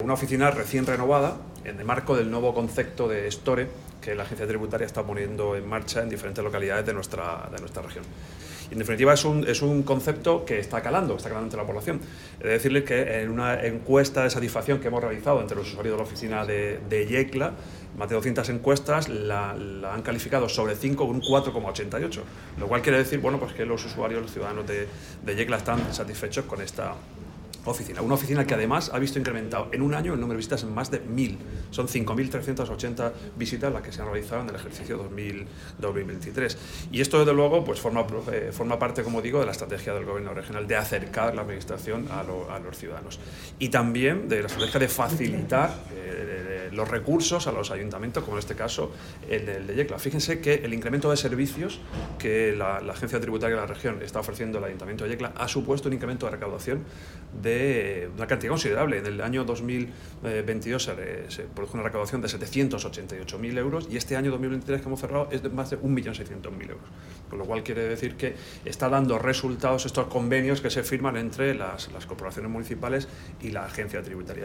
Una oficina recién renovada en el marco del nuevo concepto de Store que la agencia tributaria está poniendo en marcha en diferentes localidades de nuestra región. Y en definitiva es un concepto que está calando entre la población. He de decirles que en una encuesta de satisfacción que hemos realizado entre los usuarios de la oficina de Yecla, más de 200 encuestas la han calificado sobre 5 con un 4,88, lo cual quiere decir pues que los usuarios, los ciudadanos de Yecla están satisfechos con esta oficina. Una oficina que además ha visto incrementado en un año el número de visitas en más de 1.000. Son 5.380 visitas las que se han realizado en el ejercicio 2023. Y esto, desde luego, pues forma parte, como digo, de la estrategia del Gobierno regional de acercar la administración a los ciudadanos. Y también de la estrategia de facilitar los recursos a los ayuntamientos, como en este caso el de Yecla. Fíjense que el incremento de servicios que la agencia tributaria de la región está ofreciendo al ayuntamiento de Yecla ha supuesto un incremento de recaudación de una cantidad considerable. En el año 2022 se produjo una recaudación de 788.000 euros y este año 2023 que hemos cerrado es de más de 1.600.000 euros. Con lo cual quiere decir que está dando resultados estos convenios que se firman entre las corporaciones municipales y la agencia tributaria.